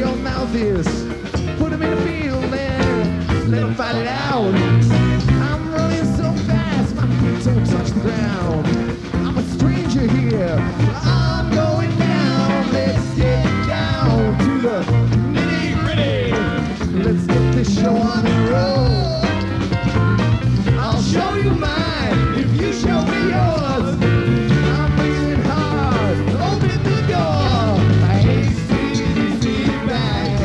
little mouth is. Put him in the field and let him fight it out. I'm running so fast, my feet don't touch the ground. I'm a stranger here, I'm going down. Let's get down to the nitty-gritty. Let's get this show on the road. I'll show you mine if you show me yours. I'm breathing hard, open the door. ACDC bag,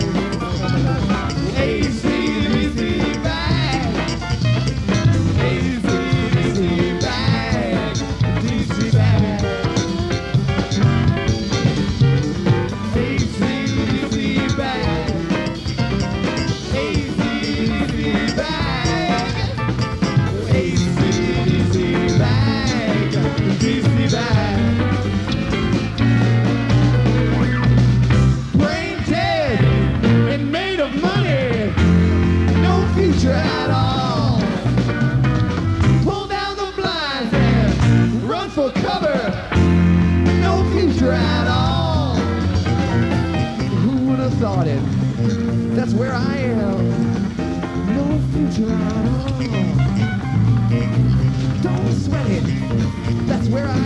ACDC bag, ACDC bag, DC bag, ACDC bag, ACDC bag, ACDC bag, DC bag. Brain dead and made of money, no future at all. Pull down the blinds and run for cover, no future at all. Who would have thought it? That's where I am, no future at all. Don't sweat it, that's where I